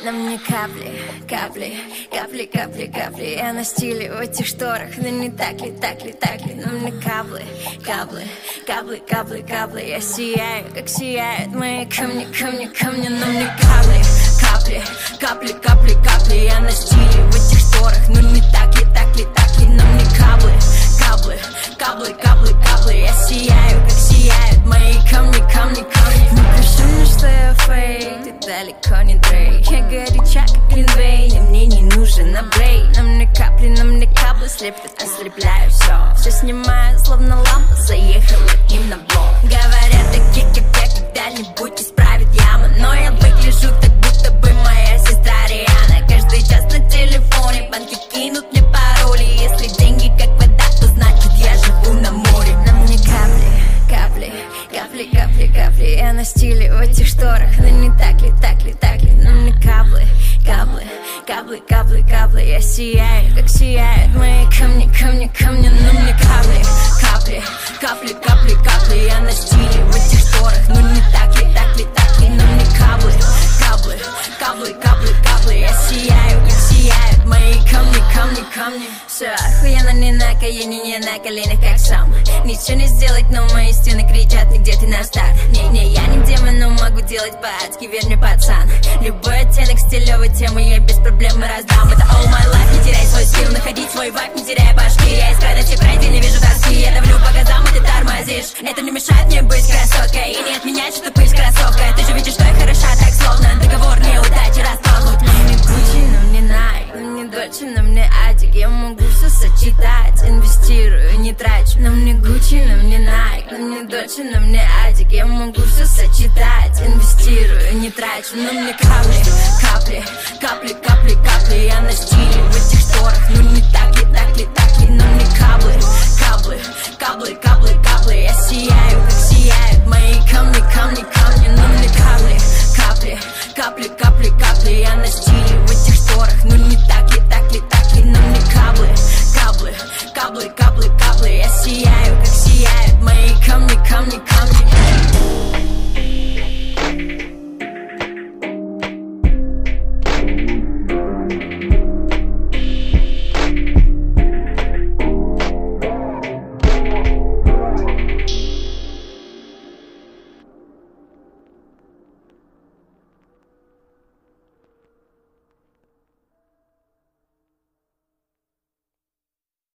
на мне капли, капли, капли, капли, капли. Я на стиле в этих шторах, но не так ли, так ли, так ли. На мне каплы, каплы, каплы, каплы, каплы. Я сияю, как сияют мои камни, камни, камни. На мне капли, капли, капли, капли, капли. Я на стиле в этих шторах, но не так ли, так ли, так ли. На мне каплы, каплы, каплы, каплы, каплы. Я сияю, как сияют мои камни, камни, камни. Не пиши мне, что я фейк, ты далеко не Дрейк. Я горяча, как Глинтвейн, и мне не нужен апгрейд. На мне каплы, слепят, ослепляю все. Все снимаю, словно лампа, заехала к ним на блок. Говорят, такие, как я, когда-нибудь исправит яму. Но я выгляжу так, будто бы моя сестра Риана. Каждый час на телефоне, банки кинут мне пароли. Если деньги как вода, то значит я живу на море. На мне капли, капли, капли, капли, капли. Я на стиле в этих шторах, но не так ли, так ли, так ли. На мне каплы, каплы, каплы, каплы, каплы. Я сияю, как сияют мои камни, камни, камни. На мне капли, капли, капли, капли, капли. Я на стиле в этих шторах, но не так ли, так ли, так ли. На мне каплы, каплы, каплы, каплы, каплы. Я сияю, как сияют мои камни, камни, камни. Все охуенно, не на колене, не на коленях, как сам. Ничего не сделать, но мои стены кричат, нигде ты на старт. Не, я не демон, но могу делать по-адски, верь мне, пацан. Любой оттенок стилевой темы я без проблем раздам. Это all my life, не теряй свой стиль, находить свой вайб, не теряя башки. Я из края ночи пройди, не вижу тоски. Я давлю по газам, и ты тормозишь. Это не мешает мне быть красоткой и не отменять, что пыль с кроссовкой. Ты же видишь, что я хороша, так словно договор неудачи расторгнуть. На мне Гуччи, на мне Nike, на мне Дольче, на мне Адик. Я могу все сочетать, инвестирую, не трачу. На мне Гуччи, на мне Nike, на мне Дольче, на мне Адик. Я могу все сочетать, инвестирую, не трачу. На мне капли, капли, капли, капли, капли.